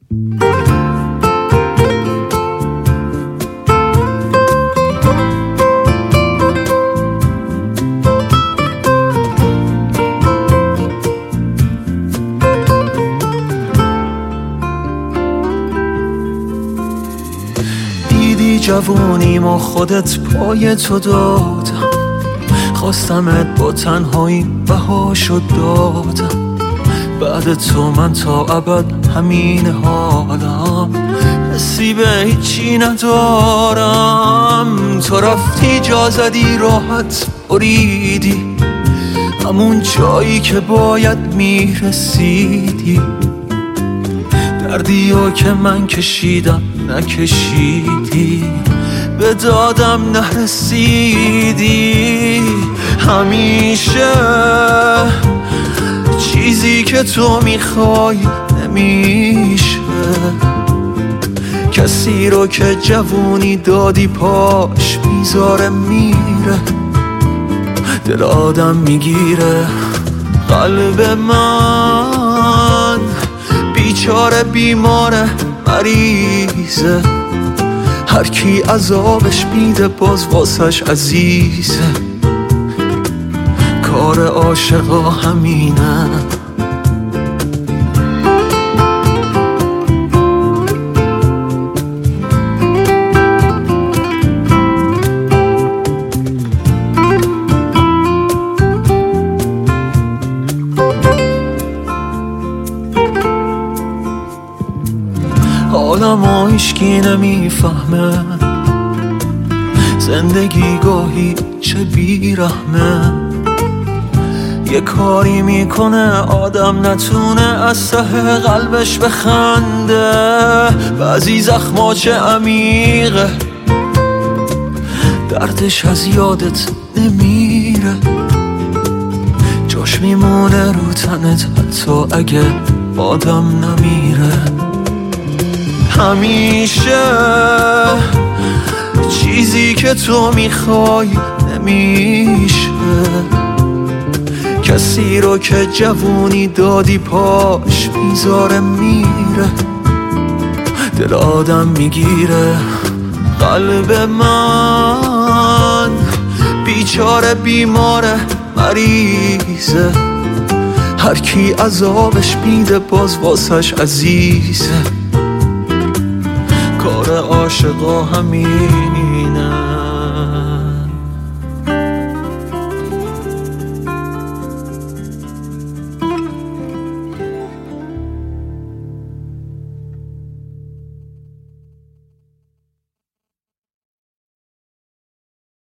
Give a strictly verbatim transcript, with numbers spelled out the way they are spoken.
جوونیم و خودت پای تو دادم، خواستمت با تنهایی بهاشو دادم. بعد تو من تا ابد همین حالم، حسی به هیچی ندارم. تو رفتی جا زدی راحت بریدی همون جایی که باید میرسیدی. دردیو که من کشیدم نکشیدی، به دادم نرسیدی. همیشه چیزی که تو میخوای نمیشه، کسی رو که جوونی دادی پاش میذاره میره. دل آدم میگیره قلب من، بیچاره بیماره مریضه، هر کی عذابش میده باز واسش عزیزه. کار عاشقا همینه. حالمو هیچکی نمیفهمه، زندگی گاهی چه بیرحمه. یه کاری میکنه آدم نتونه از ته قلبش بخنده. بعضی زخما چه عمیقه، دردش از یادت نمیره، جاش میمونه رو تنت حتی اگه آدم نمیره. همیشه چیزی که تو میخوای نمیشه، کسی رو که جوونی دادی پاش میذاره میره. دل آدم میگیره قلب من، بیچاره بیماره مریضه، هر کی عذابش میده باز واسش عزیزه. کار عاشقا همین